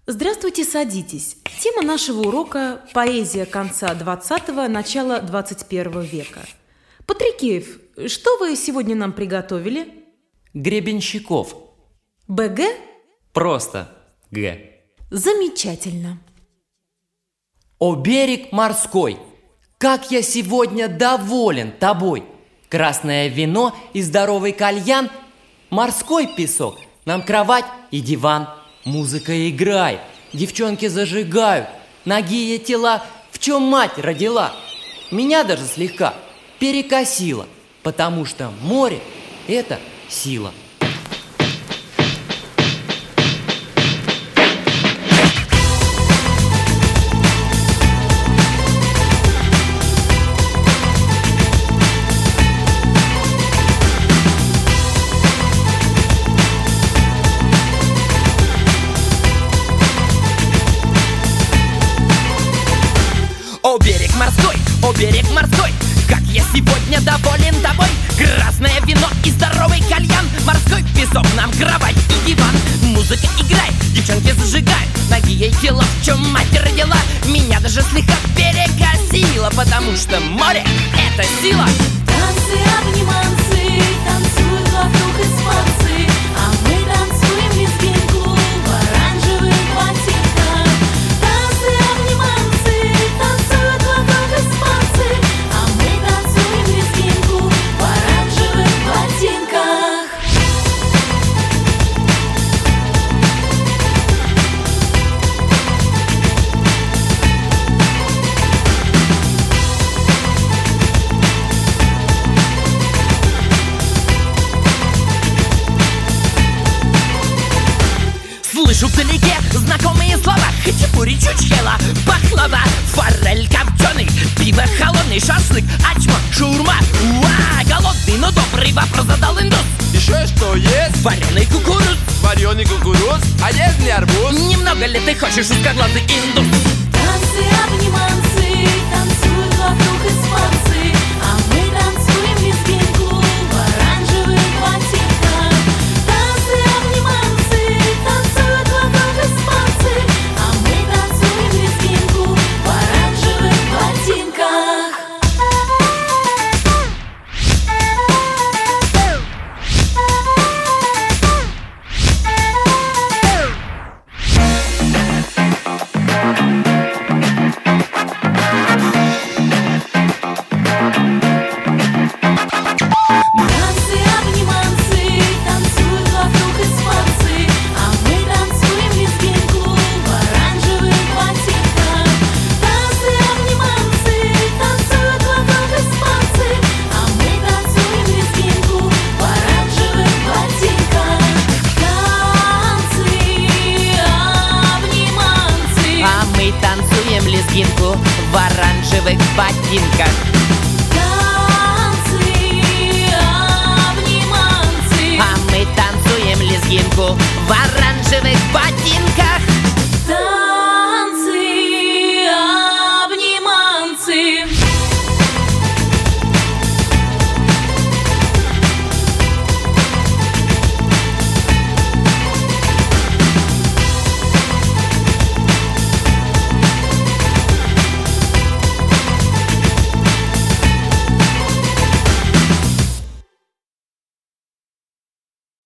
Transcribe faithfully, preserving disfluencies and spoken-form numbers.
Здравствуйте, садитесь. Тема нашего урока – поэзия конца двадцатого, начала двадцать первого века. Патрикеев, что вы сегодня нам приготовили? Гребенщиков. БГ? Просто Г. Замечательно. О берег морской, как я сегодня доволен тобой! Красное вино и здоровый кальян, морской песок, нам кровать и диван. Музыка играет, девчонки зажигают, нагие тела, в чем мать родила. Меня даже слегка перекосило, потому что море – это сила. О берег морской, о берег морской, как я сегодня доволен тобой! Красное вино и здоровый кальян, морской песок, нам кровать и диван. Музыка играет, девчонки зажигают, нагие тела, в чем мать родила. Меня даже слегка перекосило, потому что море — это сила. Танцы, обниманцы, танцуют вокруг испанцы, а мы танцуем лезгинку в оранжевых ботинках. Танцы, обниманцы, танцуют вокруг испанцы, а мы танцуем лезгинку в оранжевых ботинках. Слышу вдалеке знакомые слова: хачапури, чучхела, баклава, форель копченый, пиво холодный, шашлык, ачма, шаурма. Уа, голодный, но добрый вопрос задал индус. Еще что есть? Вареный кукуруз. Вареный кукуруз, а есть ли арбуз? Немного ли ты хочешь, узкоглазый индус? Танцы, обниманцы, танцуют вокруг испанцы, а мы танцуем лезгинку в оранжевых ботинках. Танцы, обниманцы, танцуют вокруг испанцы, а мы танцуем лезгинку в оранжевых ботинках. Танцы, обниманцы, танцуют вокруг испанцы, а мы танцуем лезгинку в оранжевых ботинках. Танцы, обниманцы, танцуют вокруг испанцы, а мы танцуем лезгинку в оранжевых ботинках. Танцы, обниманцы. А мы танцуем лезгинку в оранжевых ботинках.